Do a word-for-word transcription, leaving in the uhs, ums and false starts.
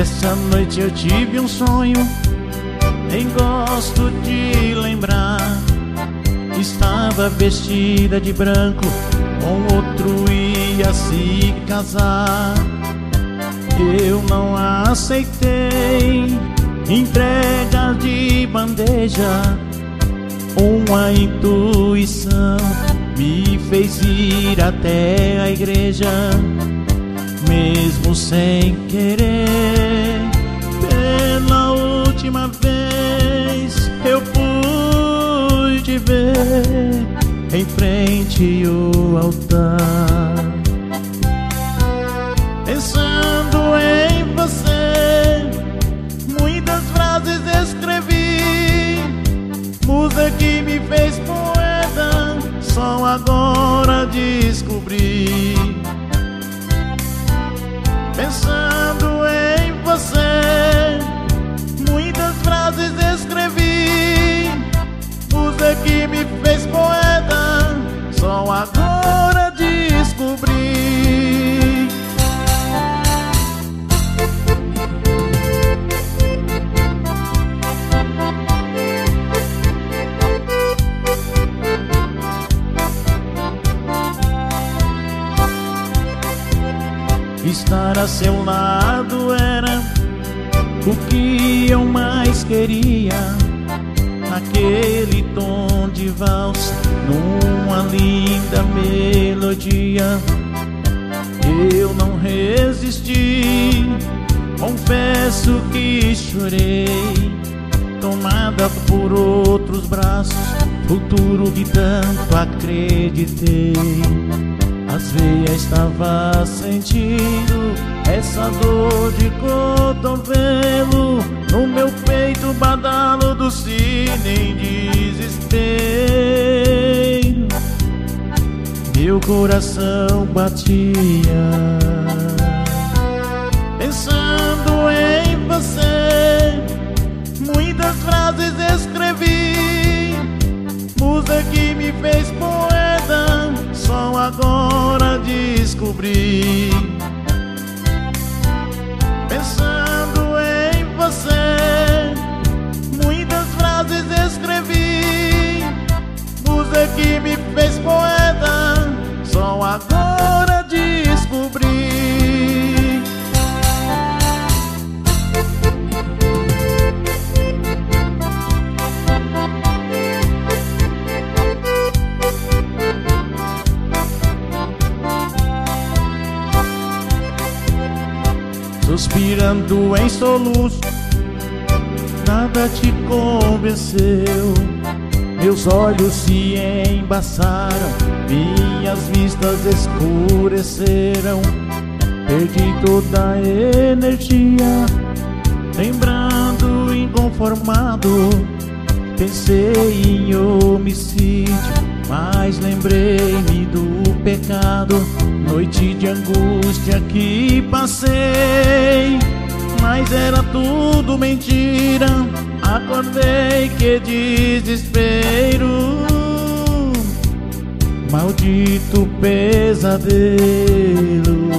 Essa noite eu tive um sonho, nem gosto de lembrar. Estava vestida de branco, com outro ia se casar. Eu não aceitei, entrega de bandeja. Uma intuição me fez ir até a igreja. Mesmo sem querer, pela última vez eu pude te ver em frente ao altar. Pensando em você, muitas frases escrevi, musa que me fez poeta, só agora descobri. Pensando em você, muitas frases escrevi, musa que me fez poeta, só agora descobri. Estar a seu lado era o que eu mais queria. Aquele tom de valsa numa linda melodia. Eu não resisti, confesso que chorei, tomada por outros braços, futuro que tanto acreditei. Às veias estava sentindo essa dor de cotovelo, no meu peito badalo do sino em desespero. Meu coração batia, pensando em você, muitas frases escrevi, musa que me fez poeta, só agora descobri. Pensando em você, muitas frases escrevi, musa que me fez poeta, só agora descobri. Suspirando em soluço, nada te convenceu. Meus olhos se embaçaram, minhas vistas escureceram. Perdi toda a energia, lembrando inconformado. Pensei em homicídio, mas lembrei-me do pecado. Noite de angústia que passei, mas era tudo mentira. Acordei, que desespero, maldito pesadelo.